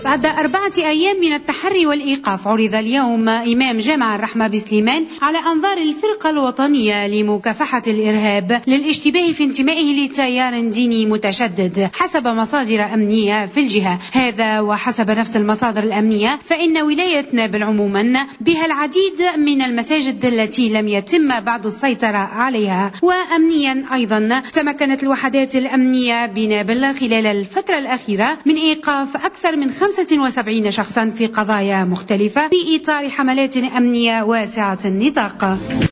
بعد 4 أيام من التحري والإيقاف، عرض اليوم إمام جامع الرحمة بسليمان على أنظار الفرقة الوطنية لمكافحة الإرهاب للاشتباه في انتمائه لتيار ديني متشدد حسب مصادر أمنية في الجهة. هذا وحسب نفس المصادر الأمنية فإن ولاية نابل عموما بها العديد من المساجد التي لم يتم بعد السيطرة عليها. وأمنيا أيضا تمكنت الوحدات الأمنية بنابل خلال الفترة الأخيرة من إيقاف أكثر من 75 شخصا في قضايا مختلفة في إطار حملات أمنية واسعة النطاق.